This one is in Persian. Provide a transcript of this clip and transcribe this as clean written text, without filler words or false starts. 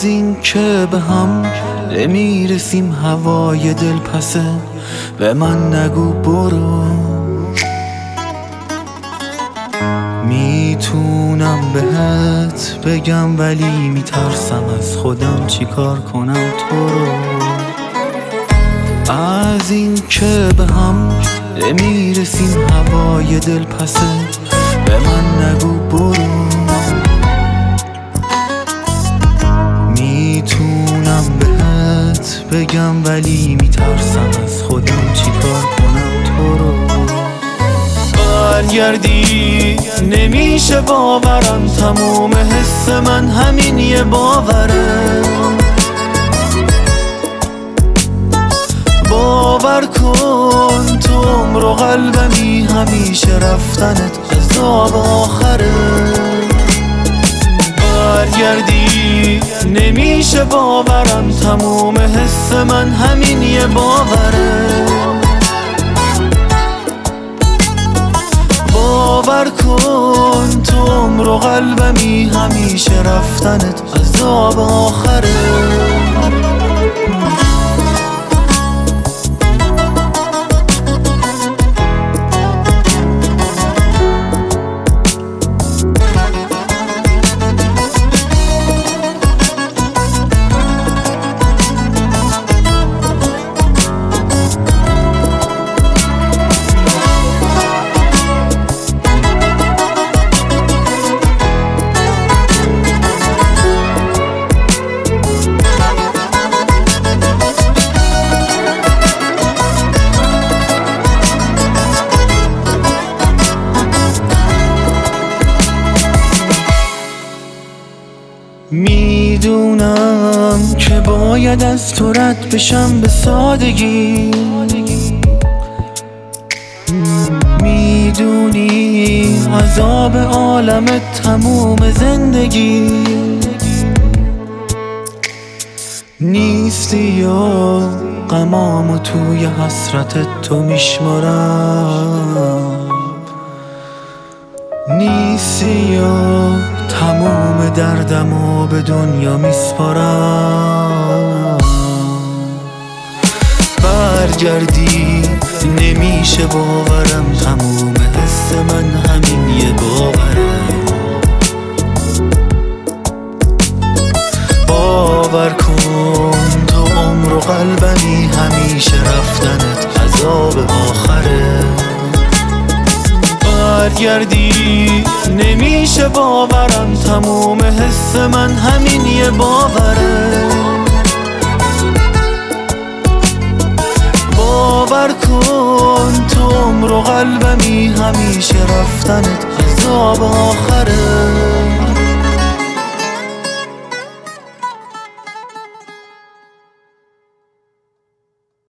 این که به هم نمیرسیم هوای دل پسه به من نگو برو. میتونم بهت بگم ولی میترسم از خودم چیکار کنم تو رو. از این که به هم نمیرسیم هوای دل پسه به من نگو برو. میتونم بهت بگم ولی میترسم از خودم چیکار کنم تو رو. برگردی نمیشه باورم، تموم حس من همین یه باوره. باور کن تو عمر و قلبمی، همیشه رفتنت عذاب آخره. برگردی نمیشه باورم، تموم حس من همین یه باوره. باور کن تو عمر و قلبمی، همیشه رفتنت عذاب آخره. میدونم که باید از تو رد بشم به سادگی. میدونی عذاب عالم تموم زندگی نیستی و غمامو توی حسرت تو میشمارم. نیستی و تموم دردمو به دنیا میسپارم. برگردی نمیشه باورم، تموم حس من همین یه باوره. باور کن تو عمر و قلبمی، همیشه رفتنت عذاب آخره. برگردی نمیشه باورم، تموم حس من همین یه باوره. باور کن تو عمر و قلبمی، همیشه رفتنت عذاب آخره.